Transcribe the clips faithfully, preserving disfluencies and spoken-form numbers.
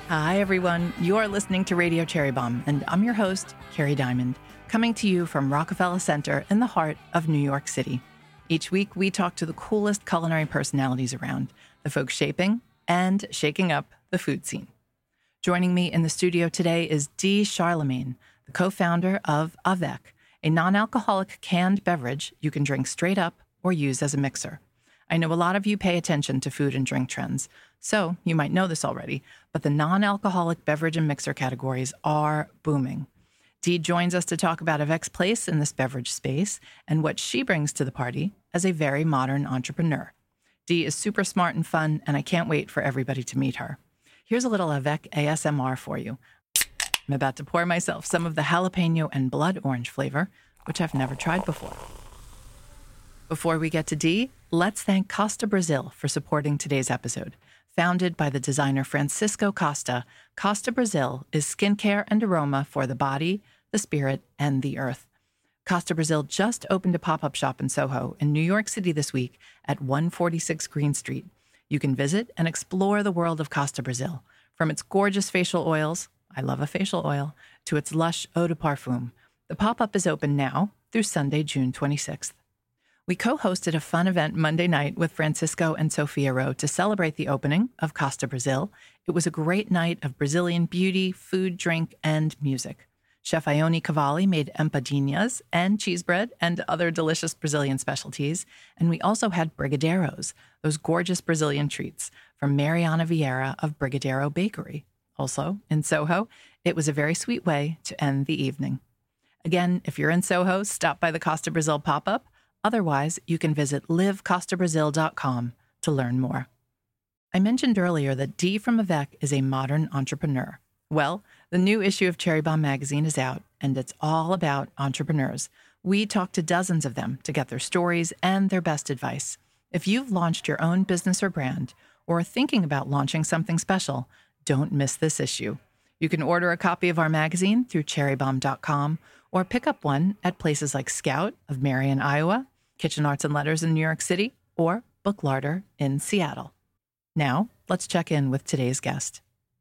Hi, everyone. You are listening to Radio Cherry Bombe, and I'm your host, Carrie Diamond, coming to you from Rockefeller Center in the heart of New York City. Each week, we talk to the coolest culinary personalities around, the folks shaping and shaking up the food scene. Joining me in the studio today is Dee Charlemagne, the co-founder of Avec, a non-alcoholic canned beverage you can drink straight up or use as a mixer. I know a lot of you pay attention to food and drink trends, so you might know this already, but the non-alcoholic beverage and mixer categories are booming. Dee joins us to talk about Avec's place in this beverage space and what she brings to the party as a very modern entrepreneur. Dee is super smart and fun, and I can't wait for everybody to meet her. Here's a little Avec A S M R for you. I'm about to pour myself some of the jalapeno and blood orange flavor, which I've never tried before. Before we get to Dee, let's thank Costa Brazil for supporting today's episode. Founded by the designer Francisco Costa, Costa Brazil is skincare and aroma for the body, the spirit, and the earth. Costa Brazil just opened a pop-up shop in Soho in New York City this week at one forty-six Green Street. You can visit and explore the world of Costa Brazil, from its gorgeous facial oils, I love a facial oil, to its lush eau de parfum. The pop-up is open now through Sunday, June twenty-sixth. We co-hosted a fun event Monday night with Francisco and Sophia Rowe to celebrate the opening of Costa Brazil. It was a great night of Brazilian beauty, food, drink, and music. Chef Ione Cavalli made empadinhas and cheese bread and other delicious Brazilian specialties. And we also had brigadeiros, those gorgeous Brazilian treats from Mariana Vieira of Brigadeiro Bakery. Also, in Soho, it was a very sweet way to end the evening. Again, if you're in Soho, stop by the Costa Brazil pop-up. Otherwise, you can visit live costa brazil dot com to learn more. I mentioned earlier that Dee from Avec is a modern entrepreneur. Well, the new issue of Cherry Bombe magazine is out, and it's all about entrepreneurs. We talked to dozens of them to get their stories and their best advice. If you've launched your own business or brand, or are thinking about launching something special, don't miss this issue. You can order a copy of our magazine through cherry bombe dot com or pick up one at places like Scout of Marion, Iowa, Kitchen Arts and Letters in New York City, or Book Larder in Seattle. Now, let's check in with today's guest.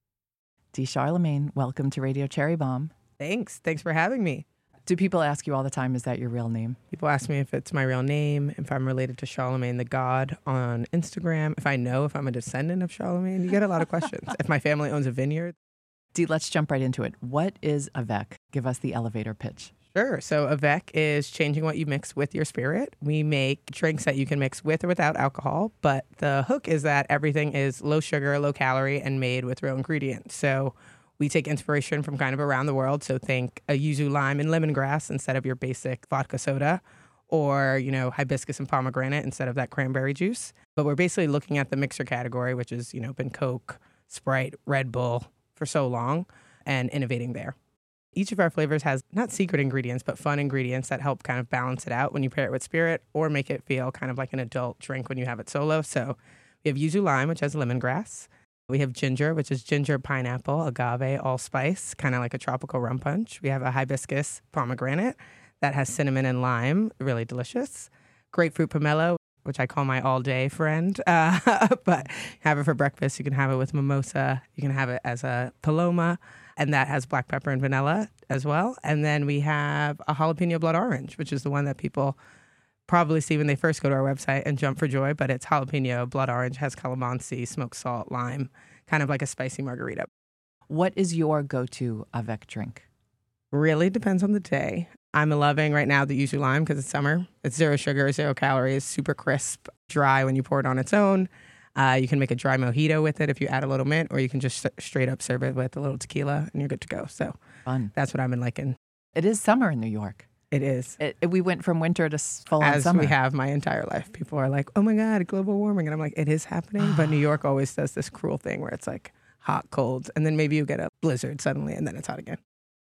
Dee Charlemagne, welcome to Radio Cherry Bombe. Thanks. Thanks for having me. Do people ask you all the time, is that your real name? People ask me if it's my real name, if I'm related to Charlemagne the God on Instagram, if I know if I'm a descendant of Charlemagne. You get a lot of questions. If my family owns a vineyard. Dee, let's jump right into it. What is Avec? Give us the elevator pitch. Sure. So Avec is changing what you mix with your spirit. We make drinks that you can mix with or without alcohol, but the hook is that everything is low sugar, low calorie, and made with real ingredients. So we take inspiration from kind of around the world. So think a yuzu lime and lemongrass instead of your basic vodka soda, or, you know, hibiscus and pomegranate instead of that cranberry juice. But we're basically looking at the mixer category, which has, you know, been Coke, Sprite, Red Bull for so long, and innovating there. Each of our flavors has not secret ingredients, but fun ingredients that help kind of balance it out when you pair it with spirit or make it feel kind of like an adult drink when you have it solo. So we have yuzu lime, which has lemongrass. We have ginger, which is ginger, pineapple, agave, allspice, kind of like a tropical rum punch. We have a hibiscus pomegranate that has cinnamon and lime, really delicious. Grapefruit pomelo, which I call my all-day friend, uh, but have it for breakfast. You can have it with mimosa. You can have it as a paloma. And that has black pepper and vanilla as well. And then we have a jalapeno blood orange, which is the one that people probably see when they first go to our website and jump for joy. But it's jalapeno blood orange, has calamansi, smoked salt, lime, kind of like a spicy margarita. What is your go-to Avec drink? Really depends on the day. I'm loving right now the yuzu lime because it's summer. It's zero sugar, zero calories, super crisp, dry when you pour it on its own. Uh, you can make a dry mojito with it if you add a little mint, or you can just straight up serve it with a little tequila and you're good to go. So fun. That's what I've been liking. It is summer in New York. It is. It, it, we went from winter to full on As summer. we have my entire life. People are like, oh my God, global warming. And I'm like, it is happening. But New York always does this cruel thing where it's like hot, cold, and then maybe you get a blizzard suddenly and then it's hot again.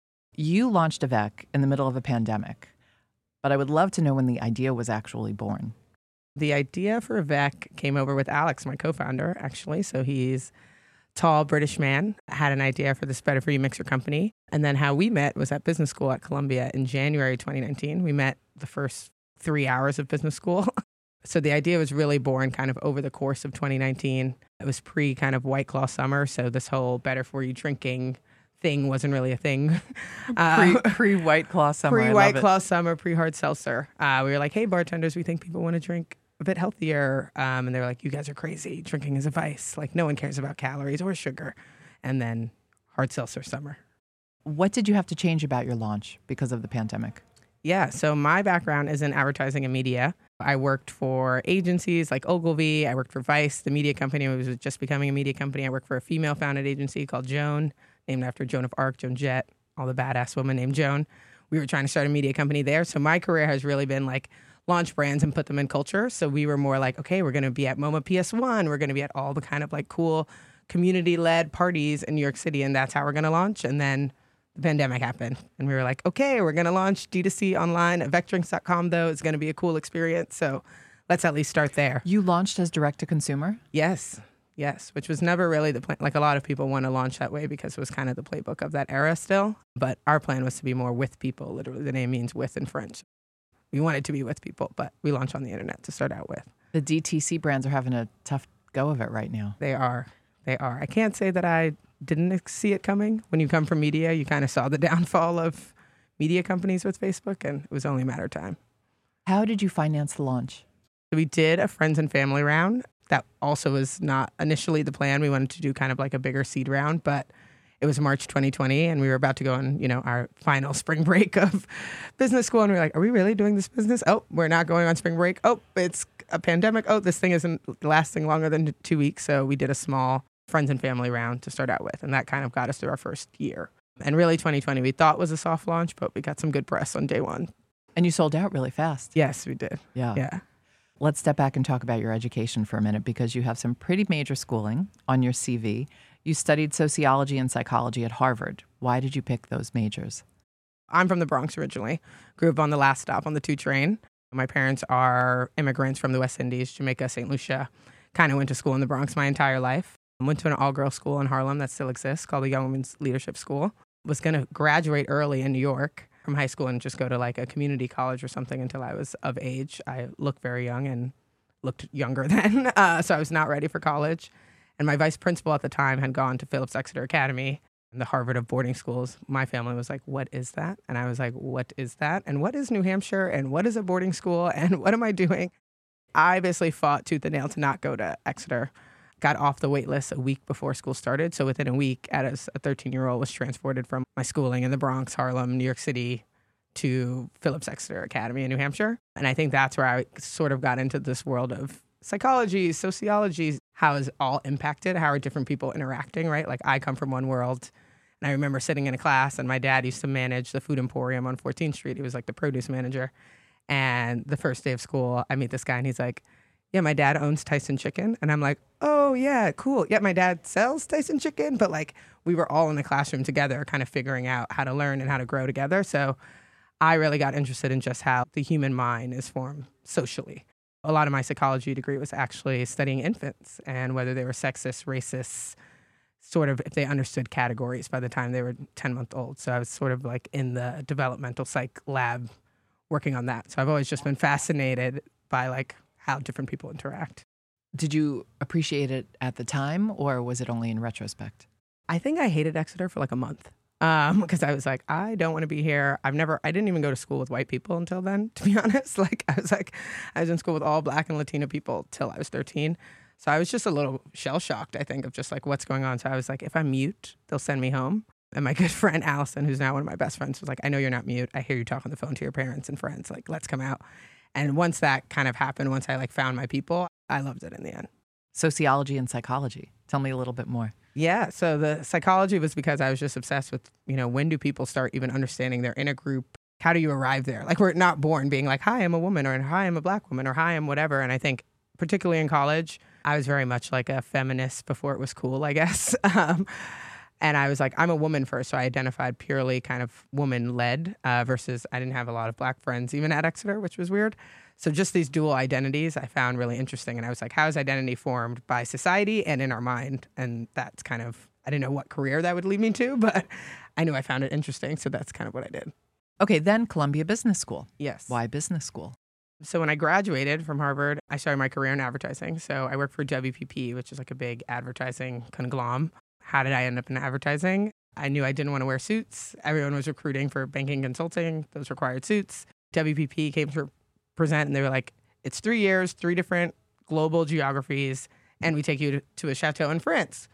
You launched Avec in the middle of a pandemic, but I would love to know when the idea was actually born. The idea for Avec came over with Alex, my co-founder, actually. So he's a tall British man, had an idea for this Better For You mixer company. And then how we met was at business school at Columbia in January twenty nineteen. We met the first three hours of business school. So the idea was really born kind of over the course of twenty nineteen. It was pre kind of White Claw summer. So this whole better for you drinking thing wasn't really a thing. Uh, pre, pre White Claw summer. Pre White Claw summer, pre hard seltzer. Uh, we were like, hey, bartenders, we think people want to drink a bit healthier. Um, and they were like, you guys are crazy. Drinking is a vice. Like, no one cares about calories or sugar. And then hard seltzer summer. What did you have to change about your launch because of the pandemic? Yeah, so my background is in advertising and media. I worked for agencies like Ogilvy. I worked for Vice, the media company. It was just becoming a media company. I worked for a female-founded agency called Joan, named after Joan of Arc, Joan Jett, all the badass women named Joan. We were trying to start a media company there. So my career has really been like launch brands and put them in culture. So we were more like, okay, we're going to be at MoMA P S one. We're going to be at all the kind of like cool community-led parties in New York City, and that's how we're going to launch. And then the pandemic happened, and we were like, okay, we're going to launch D two C online at vec drinks dot com, though. It's going to be a cool experience. So let's at least start there. You launched as direct-to-consumer? Yes. Yes, which was never really the plan. Like, a lot of people want to launch that way because it was kind of the playbook of that era still. But our plan was to be more with people. Literally, the name means with in French. We wanted to be with people, but we launched on the internet to start out with. The D T C brands are having a tough go of it right now. They are. They are. I can't say that I didn't see it coming. When you come from media, you kind of saw the downfall of media companies with Facebook, and it was only a matter of time. How did you finance the launch? So we did a friends and family round. That also was not initially the plan. We wanted to do kind of like a bigger seed round, but it was March twenty twenty, and we were about to go on, you know, our final spring break of business school, and we were like, are we really doing this business? Oh, we're not going on spring break. Oh, it's a pandemic. Oh, this thing isn't lasting longer than two weeks. So we did a small friends and family round to start out with, and that kind of got us through our first year. And really, twenty twenty we thought was a soft launch, but we got some good press on day one. And you sold out really fast. Yes, we did. Yeah. Yeah. Let's step back and talk about your education for a minute, because you have some pretty major schooling on your C V. You studied sociology and psychology at Harvard. Why did you pick those majors? I'm from the Bronx originally. Grew up on the last stop on the two train. My parents are immigrants from the West Indies, Jamaica, Saint Lucia. Kind of went to school in the Bronx my entire life. Went to an all-girls school in Harlem that still exists called the Young Women's Leadership School. Was going to graduate early in New York from high school and just go to like a community college or something until I was of age. I looked very young and looked younger then, uh, so I was not ready for college. And my vice principal at the time had gone to Phillips Exeter Academy, the Harvard of boarding schools. My family was like, what is that? And I was like, what is that? And what is New Hampshire? And what is a boarding school? And what am I doing? I basically fought tooth and nail to not go to Exeter. Got off the wait list a week before school started. So within a week, as a thirteen-year-old, was transported from my schooling in the Bronx, Harlem, New York City, to Phillips Exeter Academy in New Hampshire. And I think that's where I sort of got into this world of psychology, sociology. How is all impacted? How are different people interacting, right? Like, I come from one world, and I remember sitting in a class, and my dad used to manage the food emporium on fourteenth street. He was like the produce manager. And the first day of school, I meet this guy, and he's like, yeah, my dad owns Tyson Chicken. And I'm like, oh, yeah, cool. Yeah, my dad sells Tyson Chicken. But like, we were all in the classroom together, kind of figuring out how to learn and how to grow together. So I really got interested in just how the human mind is formed socially. A lot of my psychology degree was actually studying infants and whether they were sexist, racist, sort of if they understood categories by the time they were ten months old. So I was sort of like in the developmental psych lab working on that. So I've always just been fascinated by like how different people interact. Did you appreciate it at the time, or was it only in retrospect? I think I hated Exeter for like a month um, because I was like, I don't want to be here. I've never, I didn't even go to school with white people until then, to be honest. Like, I was like, I was in school with all Black and Latino people till I was thirteen. So I was just a little shell-shocked, I think, of just like what's going on. So I was like, if I'm mute, they'll send me home. And my good friend Allison, who's now one of my best friends, was like, I know you're not mute. I hear you talk on the phone to your parents and friends. Like, let's come out. And once that kind of happened, once I like found my people, I loved it in the end. Sociology and psychology. Tell me a little bit more. Yeah. So the psychology was because I was just obsessed with, you know, when do people start even understanding they're in a group? How do you arrive there? Like, we're not born being like, hi, I'm a woman, or hi, I'm a Black woman, or hi, I'm whatever. And I think particularly in college, I was very much like a feminist before it was cool, I guess. Um, And I was like, I'm a woman first, so I identified purely kind of woman-led uh, versus I didn't have a lot of Black friends even at Exeter, which was weird. So just these dual identities I found really interesting. And I was like, how is identity formed by society and in our mind? And that's kind of, I didn't know what career that would lead me to, but I knew I found it interesting. So that's kind of what I did. Okay, then Columbia Business School. Yes. Why business school? So when I graduated from Harvard, I started my career in advertising. So I worked for W P P, which is like a big advertising conglomerate. How did I end up in advertising? I knew I didn't want to wear suits. Everyone was recruiting for banking consulting. Those required suits. W P P came to present and they were like, it's three years, three different global geographies, and we take you to, to a chateau in France.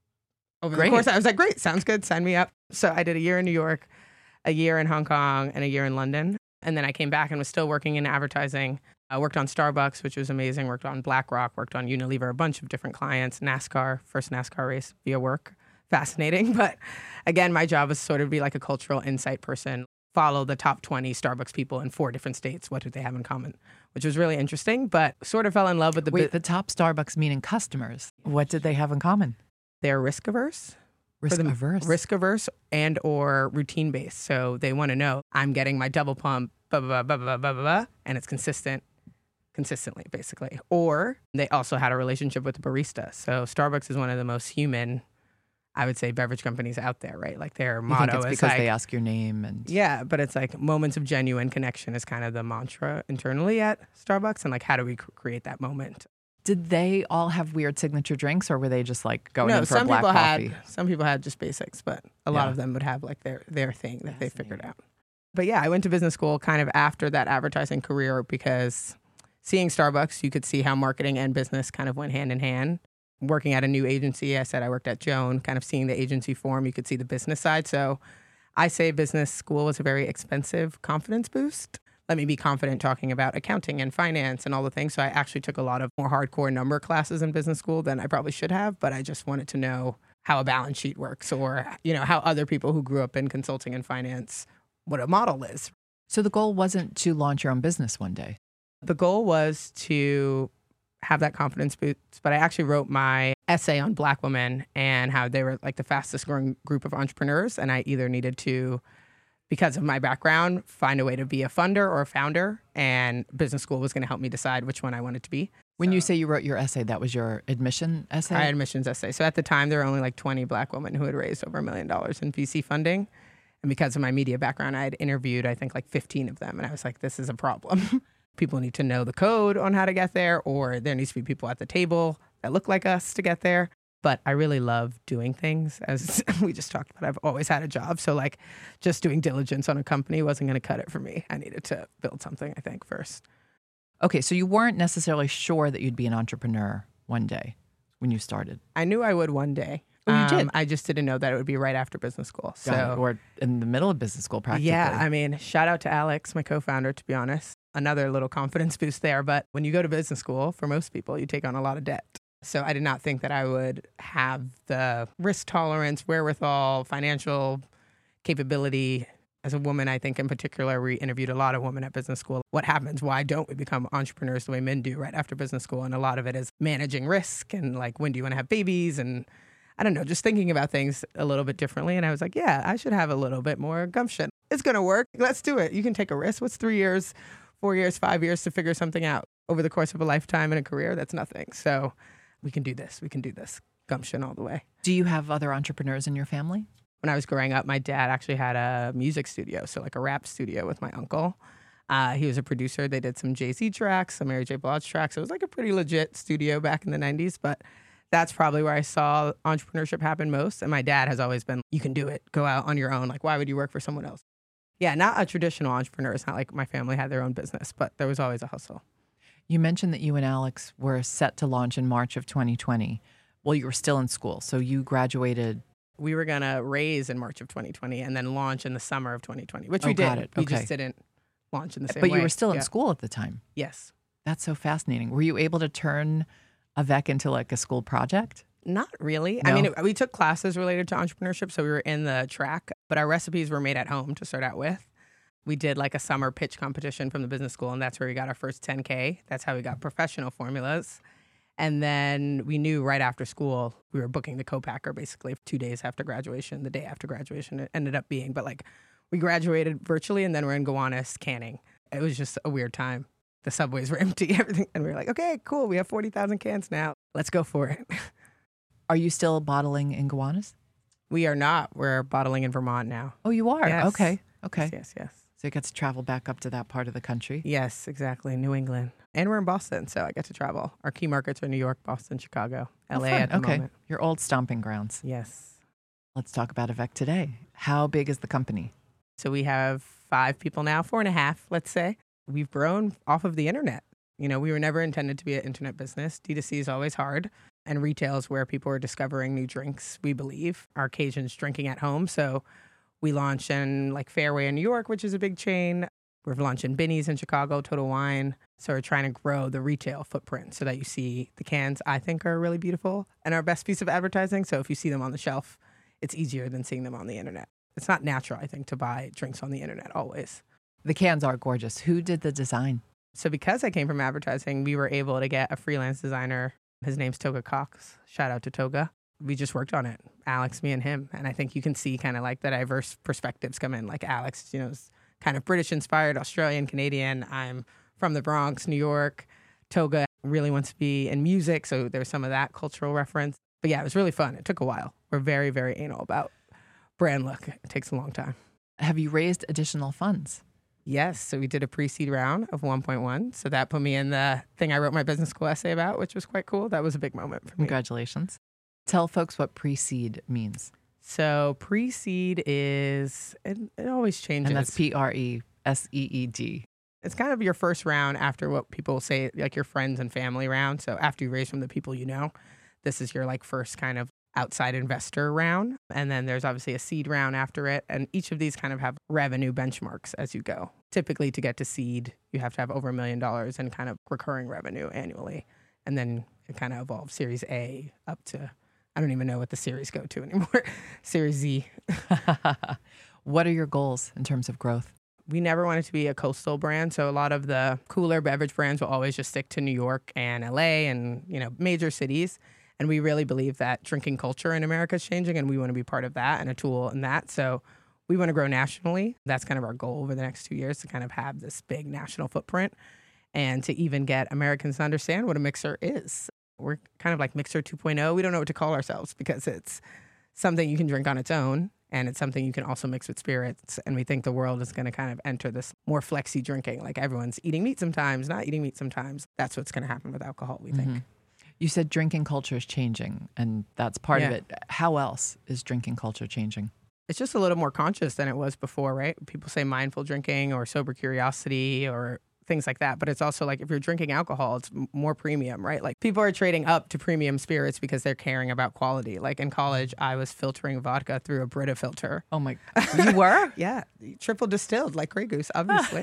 Over Great. the course, I was like, great, sounds good, sign me up. So I did a year in New York, a year in Hong Kong, and a year in London. And then I came back and was still working in advertising. I worked on Starbucks, which was amazing, worked on BlackRock, worked on Unilever, a bunch of different clients, NASCAR, first NASCAR race via work. Fascinating. But again, my job was sort of be like a cultural insight person, follow the top twenty Starbucks people in four different states. What do they have in common? Which was really interesting, but sort of fell in love with the... Wait, bit. the top Starbucks meaning customers. What did they have in common? They're risk averse. Risk averse. Risk averse and or routine based. So they want to know, I'm getting my double pump, blah, blah, blah, blah, blah, blah, blah, and it's consistent, consistently, basically. Or they also had a relationship with the barista. So Starbucks is one of the most human, I would say, beverage companies out there, right? Like their You motto think it's is because like, they ask your name and... yeah, but it's like moments of genuine connection is kind of the mantra internally at Starbucks. And like, how do we cr- create that moment? Did they all have weird signature drinks, or were they just like going no, in for some a black people coffee? had some people had just basics, but a lot Yeah. of them would have like their their thing that they figured out. But yeah, I went to business school kind of after that advertising career because seeing Starbucks, you could see how marketing and business kind of went hand in hand. Working at a new agency, I said I worked at Joan, kind of seeing the agency form, you could see the business side. So I say business school was a very expensive confidence boost. Let me be confident talking about accounting and finance and all the things. So I actually took a lot of more hardcore number classes in business school than I probably should have, but I just wanted to know how a balance sheet works or, you know, how other people who grew up in consulting and finance, what a model is. So the goal wasn't to launch your own business one day. The goal was to have that confidence boost, but I actually wrote my essay on Black women and how they were like the fastest growing group of entrepreneurs. And I either needed to, because of my background, find a way to be a funder or a founder, and business school was going to help me decide which one I wanted to be. When So, you say you wrote your essay, that was your admission essay? I had admissions essay. So at the time, there were only like twenty Black women who had raised over a million dollars in V C funding. And because of my media background, I had interviewed, I think, like fifteen of them. And I was like, this is a problem. People need to know the code on how to get there, or there needs to be people at the table that look like us to get there. But I really love doing things. As we just talked about, I've always had a job. So like just doing diligence on a company wasn't going to cut it for me. I needed to build something, I think, first. Okay, so you weren't necessarily sure that you'd be an entrepreneur one day when you started. I knew I would one day. Oh, you did? I just didn't know that it would be right after business school. So, Got it. Or in the middle of business school, practically. yeah, I mean, shout out to Alex, my co-founder, to be honest. Another little confidence boost there. But when you go to business school, for most people, you take on a lot of debt. So I did not think that I would have the risk tolerance, wherewithal, financial capability. As a woman, I think in particular, we interviewed a lot of women at business school. What happens? Why don't we become entrepreneurs the way men do right after business school? And a lot of it is managing risk and like, when do you want to have babies? And I don't know, just thinking about things a little bit differently. And I was like, yeah, I should have a little bit more gumption. It's going to work. Let's do it. You can take a risk. What's three years, four years, five years to figure something out over the course of a lifetime and a career? That's nothing. So we can do this. We can do this. Gumption all the way. Do you have other entrepreneurs in your family? When I was growing up, my dad actually had a music studio, so like a rap studio with my uncle. Uh, he was a producer. They did some Jay-Z tracks, some Mary J. Blige tracks. So it was like a pretty legit studio back in the nineties, but that's probably where I saw entrepreneurship happen most. And my dad has always been, you can do it. Go out on your own. Like, why would you work for someone else? Yeah, not a traditional entrepreneur. It's not like my family had their own business, but there was always a hustle. You mentioned that you and Alex were set to launch in March of twenty twenty. Well, you were still in school, so you graduated. We were going to raise in March of twenty twenty and then launch in the summer of twenty twenty, which Oh, we did. got it. We Okay. just didn't launch in the same But way. you were still in Yeah. school at the time. Yes. That's so fascinating. Were you able to turn A V E C into like a school project? Not really. No? I mean, it, we took classes related to entrepreneurship, so we were in the track, but our recipes were made at home to start out with. We did like a summer pitch competition from the business school, and that's where we got our first ten K. That's how we got professional formulas. And then we knew right after school, we were booking the co-packer basically two days after graduation, the day after graduation it ended up being. But like we graduated virtually, and then we're in Gowanus canning. It was just a weird time. The subways were empty, everything. And we were like, okay, cool. We have forty thousand cans now. Let's go for it. Are you still bottling in Gowanus? We are not. We're bottling in Vermont now. Oh, you are? Yes. Okay. Okay. Yes, yes, yes. So you get to travel back up to that part of the country. Yes, exactly. New England. And we're in Boston, so I get to travel. Our key markets are New York, Boston, Chicago, L A Oh, fun. at the okay. moment. Your old stomping grounds. Yes. Let's talk about Avec today. How big is the company? So we have five people now, four and a half, let's say. We've grown off of the internet. You know, we were never intended to be an internet business. D two C is always hard. And retail is where people are discovering new drinks, we believe. Our occasion's drinking at home. So we launched in like Fairway in New York, which is a big chain. We're launching Binny's in Chicago, Total Wine. So we're trying to grow the retail footprint so that you see the cans, I think, are really beautiful and our best piece of advertising. So if you see them on the shelf, it's easier than seeing them on the internet. It's not natural, I think, to buy drinks on the internet always. The cans are gorgeous. Who did the design? So because I came from advertising, we were able to get a freelance designer. His name's Toga Cox. Shout out to Toga. We just worked on it, Alex, me, and him. And I think you can see kind of like the diverse perspectives come in. Like Alex, you know, is kind of British inspired, Australian, Canadian. I'm from the Bronx, New York. Toga really wants to be in music, so there's some of that cultural reference. But yeah, it was really fun. It took a while. We're very, very anal about brand look. It takes a long time. Have you raised additional funds? Yes. So we did a pre-seed round of one point one. So that put me in the thing I wrote my business school essay about, which was quite cool. That was a big moment for me. Congratulations. Tell folks what pre-seed means. So pre-seed is, it, it always changes. And that's P R E S E E D. It's kind of your first round after what people say, like your friends and family round. So after you raise from the people you know, this is your like first kind of outside investor round. And then there's obviously a seed round after it. And each of these kind of have revenue benchmarks as you go. Typically to get to seed, you have to have over a million dollars in kind of recurring revenue annually. And then it kind of evolves Series A up to, I don't even know what the series go to anymore, Series Z. What are your goals in terms of growth? We never wanted to be a coastal brand. So a lot of the cooler beverage brands will always just stick to New York and L A and, you know, major cities. And we really believe that drinking culture in America is changing, and we want to be part of that and a tool in that. So we want to grow nationally. That's kind of our goal over the next two years, to kind of have this big national footprint and to even get Americans to understand what a mixer is. We're kind of like Mixer two point oh. We don't know what to call ourselves because it's something you can drink on its own, and it's something you can also mix with spirits. And we think the world is going to kind of enter this more flexi drinking. Like everyone's eating meat sometimes, not eating meat sometimes. That's what's going to happen with alcohol, we think. Mm-hmm. You said drinking culture is changing, and that's part Yeah. of it. How else is drinking culture changing? It's just a little more conscious than it was before, right? People say mindful drinking or sober curiosity or things like that. But it's also like if you're drinking alcohol, it's m- more premium, right? Like people are trading up to premium spirits because they're caring about quality. Like in college, I was filtering vodka through a Brita filter. Oh my, you were? Yeah, triple distilled like Grey Goose, obviously.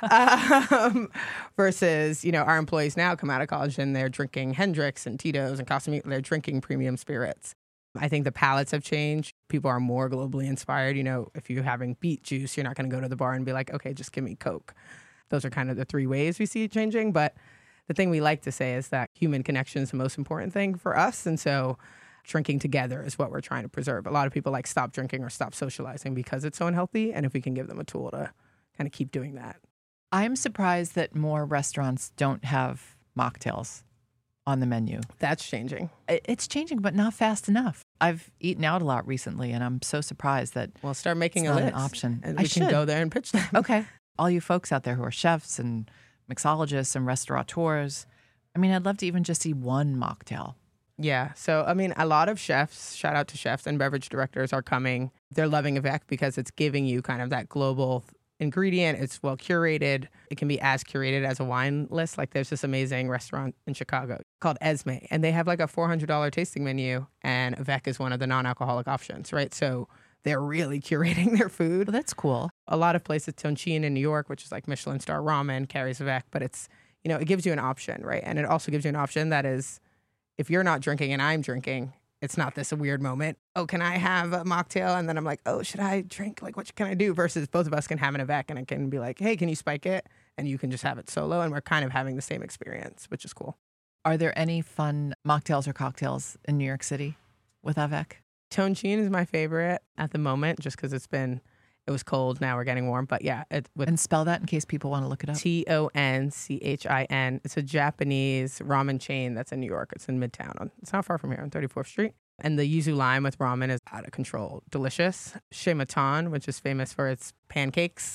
um, versus, you know, our employees now come out of college and they're drinking Hendrix and Tito's and Casamigo. They're drinking premium spirits. I think the palates have changed. People are more globally inspired. You know, if you're having beet juice, you're not going to go to the bar and be like, okay, just give me Coke. Those are kind of the three ways we see it changing. But the thing we like to say is that human connection is the most important thing for us. And so drinking together is what we're trying to preserve. A lot of people like stop drinking or stop socializing because it's so unhealthy. And if we can give them a tool to kind of keep doing that. I'm surprised that more restaurants don't have mocktails on the menu. That's changing. It- It's changing, but not fast enough. I've eaten out a lot recently, and I'm so surprised that We'll start making it's a not list. an option. And I we can should. go there and pitch them. Okay. All you folks out there who are chefs and mixologists and restaurateurs, I mean, I'd love to even just see one mocktail. Yeah. So, I mean, a lot of chefs, shout out to chefs and beverage directors, are coming. They're loving Avec because it's giving you kind of that global ingredient. It's well curated. It can be as curated as a wine list. Like there's this amazing restaurant in Chicago called Esme, and they have like a four hundred dollars tasting menu, and Avec is one of the non-alcoholic options, right? So they're really curating their food. Well, that's cool. A lot of places, Tonchin in New York, which is like Michelin star ramen, carries Avec, but it's, you know, it gives you an option, right? And it also gives you an option that is, if you're not drinking and I'm drinking, it's not this a weird moment. Oh, can I have a mocktail? And then I'm like, oh, should I drink? Like, what can I do? Versus both of us can have an Avec, and it can be like, hey, can you spike it? And you can just have it solo. And we're kind of having the same experience, which is cool. Are there any fun mocktails or cocktails in New York City with Avec? Tonchin is my favorite at the moment, just because it's been, it was cold. Now we're getting warm. But yeah, it, with And spell that in case people want to look it up. T O N C H I N. It's a Japanese ramen chain that's in New York. It's in Midtown. It's not far from here on thirty-fourth Street. And the yuzu lime with ramen is out of control. Delicious. Shematan, which is famous for its pancakes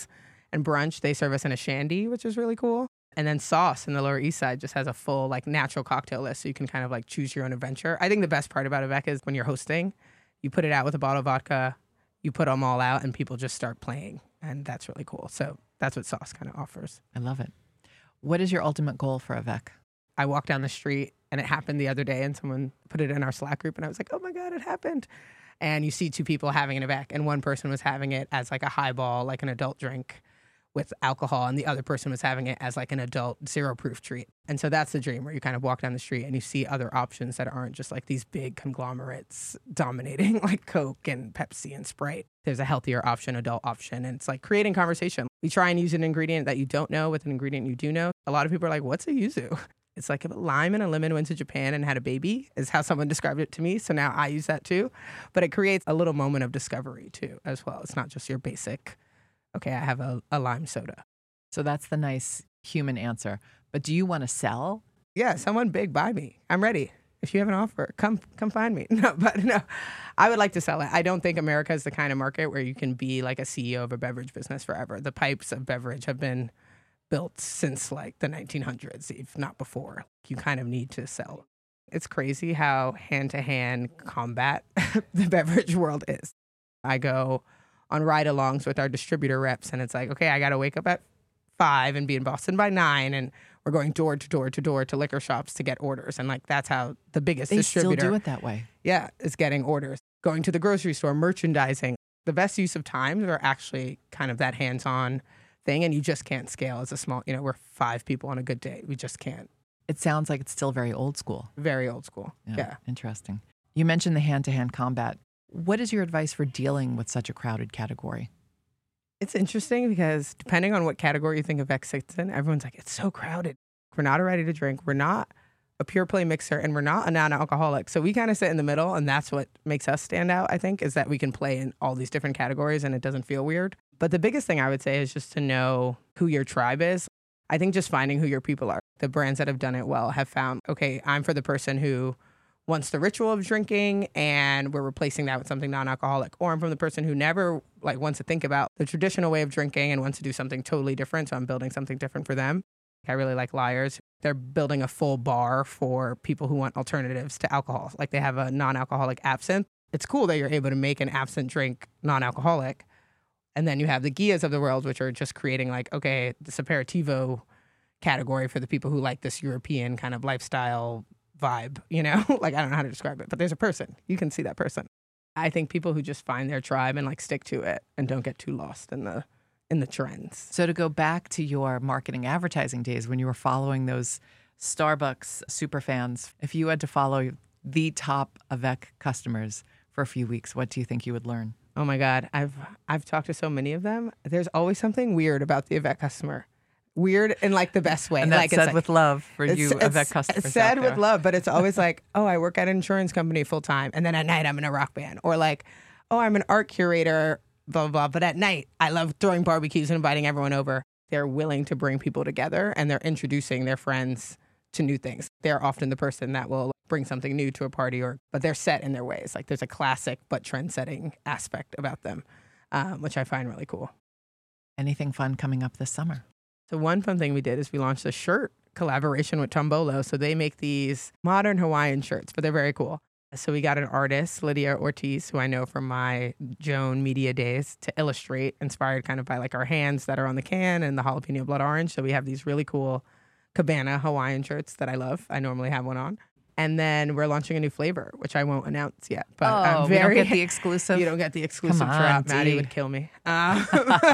And brunch, they serve us in a shandy, which is really cool. And then Sauce in the Lower East Side just has a full like natural cocktail list, so you can kind of like choose your own adventure. I think the best part about Avec is when you're hosting, you put it out with a bottle of vodka, you put them all out, and people just start playing. And that's really cool. So that's what Sauce kind of offers. I love it. What is your ultimate goal for Avec? I walked down the street and it happened the other day and someone put it in our Slack group and I was like, oh my God, it happened. And you see two people having an Avec and one person was having it as like a highball, like an adult drink with alcohol, and the other person was having it as like an adult zero proof treat. And so that's the dream, where you kind of walk down the street and you see other options that aren't just like these big conglomerates dominating like Coke and Pepsi and Sprite. There's a healthier option, adult option, and it's like creating conversation. We try and use an ingredient that you don't know with an ingredient you do know. A lot of people are like, what's a yuzu? It's like if a lime and a lemon went to Japan and had a baby, is how someone described it to me. So now I use that too. But it creates a little moment of discovery too, as well. It's not just your basic, okay, I have a, a lime soda. So that's the nice human answer. But do you want to sell? Yeah, someone big, buy me. I'm ready. If you have an offer, come come find me. No, but no, I would like to sell it. I don't think America is the kind of market where you can be like a C E O of a beverage business forever. The pipes of beverage have been built since like the nineteen hundreds, if not before. You kind of need to sell. It's crazy how hand-to-hand combat the beverage world is. I go on ride-alongs with our distributor reps, and it's like, okay, I got to wake up at five and be in Boston by nine, and we're going door to door to door to liquor shops to get orders. And like that's how the biggest they distributor... They still do it that way. Yeah, is getting orders. Going to the grocery store, merchandising. The best use of times are actually kind of that hands-on thing, and you just can't scale as a small, you know, we're five people on a good day. We just can't. It sounds like it's still very old school. Very old school. Yeah. yeah. Interesting. You mentioned the hand-to-hand combat. What is your advice for dealing with such a crowded category? It's interesting because depending on what category you think Avec sits in, everyone's like, it's so crowded. We're not a ready to drink. We're not a pure play mixer, and we're not a non-alcoholic. So we kind of sit in the middle, and that's what makes us stand out, I think, is that we can play in all these different categories and it doesn't feel weird. But the biggest thing I would say is just to know who your tribe is. I think just finding who your people are. The brands that have done it well have found, okay, I'm for the person who wants the ritual of drinking and we're replacing that with something non-alcoholic. Or I'm from the person who never like wants to think about the traditional way of drinking and wants to do something totally different. So I'm building something different for them. I really like Lyre's. They're building a full bar for people who want alternatives to alcohol. Like they have a non-alcoholic absinthe. It's cool that you're able to make an absinthe drink non-alcoholic. And then you have the Guias of the world, which are just creating like, okay, this aperitivo category for the people who like this European kind of lifestyle vibe, you know? Like, I don't know how to describe it, but there's a person. You can see that person. I think people who just find their tribe and like stick to it and don't get too lost in the in the trends. So to go back to your marketing advertising days when you were following those Starbucks super fans, if you had to follow the top Avec customers for a few weeks, what do you think you would learn? Oh my God, I've I've talked to so many of them. There's always something weird about the Avec customer. Weird in like the best way. And that's like, said it's like, with love for you it's, Avec it's, customers. It's said out with there. love, but it's always like, oh, I work at an insurance company full time, and then at night I'm in a rock band. Or like, oh, I'm an art curator, blah, blah, blah. But at night, I love throwing barbecues and inviting everyone over. They're willing to bring people together, and they're introducing their friends to new things. They're often the person that will bring something new to a party, or but they're set in their ways. Like there's a classic but trend-setting aspect about them, um, which I find really cool. Anything fun coming up this summer? So one fun thing we did is we launched a shirt collaboration with Tombolo. So they make these modern Hawaiian shirts, but they're very cool. So we got an artist, Lydia Ortiz, who I know from my Joan Media days, to illustrate, inspired kind of by like our hands that are on the can and the jalapeno blood orange. So we have these really cool Cabana Hawaiian shirts that I love. I normally have one on. And then we're launching a new flavor, which I won't announce yet. But oh, I'm very, we don't get the exclusive? You don't get the exclusive Come on, drop. Dee. Maddie would kill me. Um,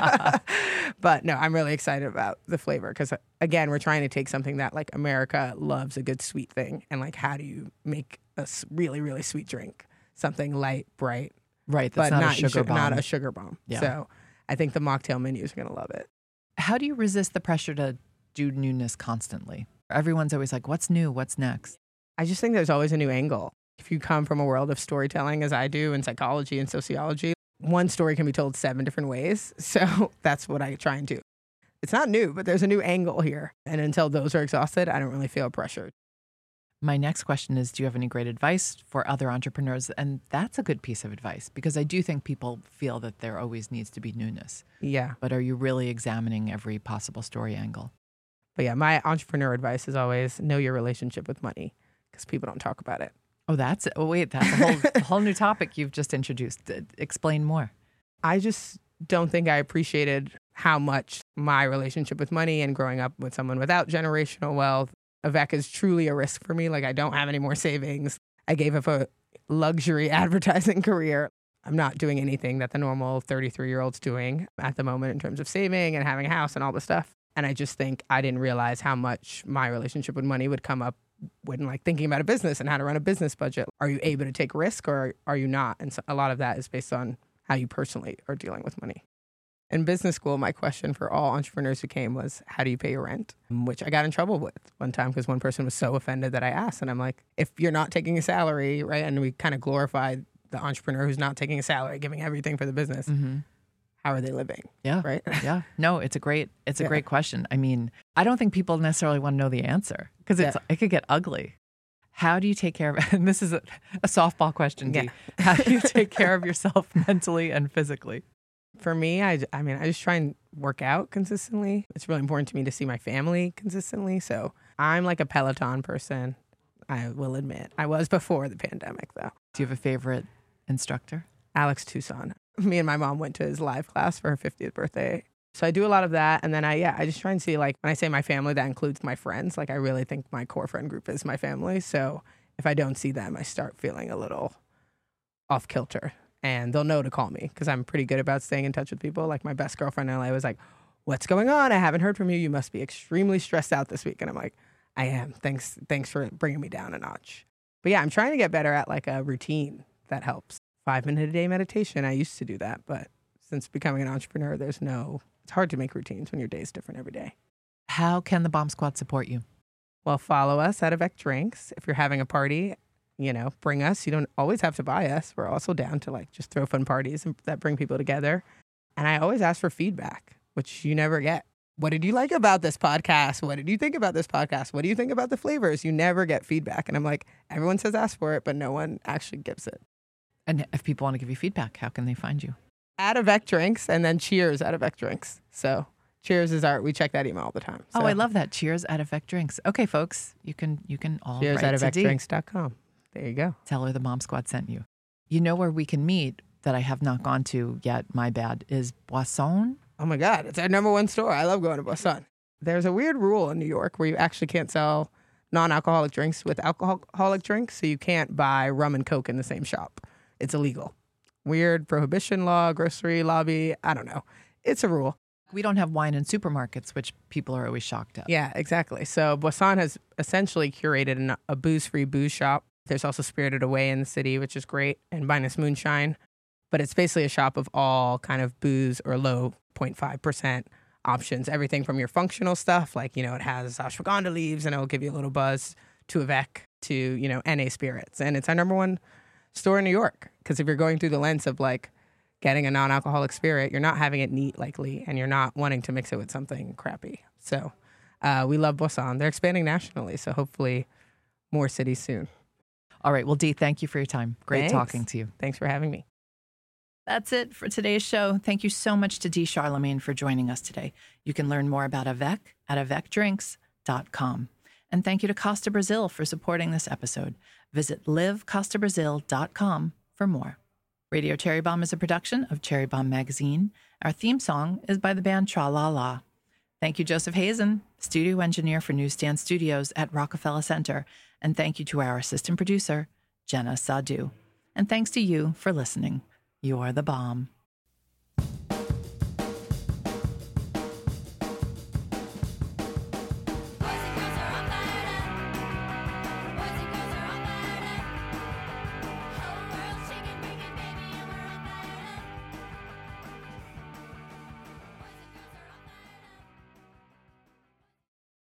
but no, I'm really excited about the flavor because, again, we're trying to take something that like America loves, a good sweet thing. And like, how do you make a s- really, really sweet drink? Something light, bright. Right, that's but not, not a sugar su- bomb. Not a sugar bomb. Yeah. So I think the mocktail menus are going to love it. How do you resist the pressure to do newness constantly? Everyone's always like, what's new? What's next? I just think there's always a new angle. If you come from a world of storytelling, as I do, in psychology and sociology, one story can be told seven different ways. So that's what I try and do. It's not new, but there's a new angle here. And until those are exhausted, I don't really feel pressured. My next question is, do you have any great advice for other entrepreneurs? And that's a good piece of advice, because I do think people feel that there always needs to be newness. Yeah. But are you really examining every possible story angle? But yeah, my entrepreneur advice is always know your relationship with money, because people don't talk about it. Oh, that's oh wait, that's a whole a whole new topic you've just introduced. Uh, Explain more. I just don't think I appreciated how much my relationship with money and growing up with someone without generational wealth. Avec is truly a risk for me. Like, I don't have any more savings. I gave up a luxury advertising career. I'm not doing anything that the normal thirty-three-year-old's doing at the moment in terms of saving and having a house and all this stuff. And I just think I didn't realize how much my relationship with money would come up when, like, thinking about a business and how to run a business budget. Are you able to take risk, or are you not? And so a lot of that is based on how you personally are dealing with money. In business school, my question for all entrepreneurs who came was, how do you pay your rent? Which I got in trouble with one time because one person was so offended that I asked. And I'm like, if you're not taking a salary, right? And we kind of glorified the entrepreneur who's not taking a salary, giving everything for the business. Mm-hmm. How are they living? Yeah. Right. Yeah. No, it's a great, it's a Yeah. great question. I mean, I don't think people necessarily want to know the answer, because it's, Yeah. it could get ugly. How do you take care of, and this is a, a softball question, Dee. Yeah. How do you take care of yourself mentally and physically? For me, I, I mean, I just try and work out consistently. It's really important to me to see my family consistently. So I'm like a Peloton person, I will admit. I was before the pandemic, though. Do you have a favorite instructor? Alex Tucson. Me and my mom went to his live class for her fiftieth birthday. So I do a lot of that. And then I, yeah, I just try and see, like, when I say my family, that includes my friends. Like, I really think my core friend group is my family. So if I don't see them, I start feeling a little off kilter. And they'll know to call me because I'm pretty good about staying in touch with people. Like, my best girlfriend in L A was like, what's going on? I haven't heard from you. You must be extremely stressed out this week. And I'm like, I am. Thanks, thanks for bringing me down a notch. But yeah, I'm trying to get better at like a routine that helps. Five minute a day meditation. I used to do that, but since becoming an entrepreneur, there's no, it's hard to make routines when your day is different every day. How can the Bomb Squad support you? Well, follow us at Avec Drinks. If you're having a party, you know, bring us. You don't always have to buy us. We're also down to like just throw fun parties and that bring people together. And I always ask for feedback, which you never get. What did you like about this podcast? What did you think about this podcast? What do you think about the flavors? You never get feedback. And I'm like, everyone says ask for it, but no one actually gives it. And if people want to give you feedback, how can they find you? At Avec Drinks, and then Cheers at Avec Drinks. So Cheers is our, we check that email all the time. So, Oh, I love that. Cheers at Avec Drinks. Okay, folks, you can you can all Cheers write at to avec Dee. drinks dot com. There you go. Tell her the Bomb Squad sent you. You know where we can meet that I have not gone to yet, my bad, is Boisson. Oh my God, it's our number one store. I love going to Boisson. There's a weird rule in New York where you actually can't sell non-alcoholic drinks with alcoholic drinks, so you can't buy rum and Coke in the same shop. It's illegal. Weird prohibition law, grocery lobby, I don't know. It's a rule. We don't have wine in supermarkets, which people are always shocked at. Yeah, exactly. So Boisson has essentially curated an, a booze-free booze shop. There's also Spirited Away in the city, which is great, and Minus Moonshine. But it's basically a shop of all kind of booze or low zero point five percent options. Everything from your functional stuff, like, you know, it has ashwagandha leaves and it'll give you a little buzz, to Avec, to, you know, N A spirits. And it's our number one store in New York. Because if you're going through the lens of like getting a non-alcoholic spirit, you're not having it neat likely, and you're not wanting to mix it with something crappy. So uh, we love Boisson. They're expanding nationally, so hopefully more cities soon. All right. Well, Dee, thank you for your time. Great Thanks. talking to you. Thanks for having me. That's it for today's show. Thank you so much to Dee Charlemagne for joining us today. You can learn more about Avec at avec drinks dot com. And thank you to Costa Brazil for supporting this episode. Visit live costa brazil dot com for more. Radio Cherry Bomb is a production of Cherry Bomb Magazine. Our theme song is by the band Tra La La. Thank you, Joseph Hazen, studio engineer for Newsstand Studios at Rockefeller Center. And thank you to our assistant producer, Jenna Sadu. And thanks to you for listening. You're the bomb.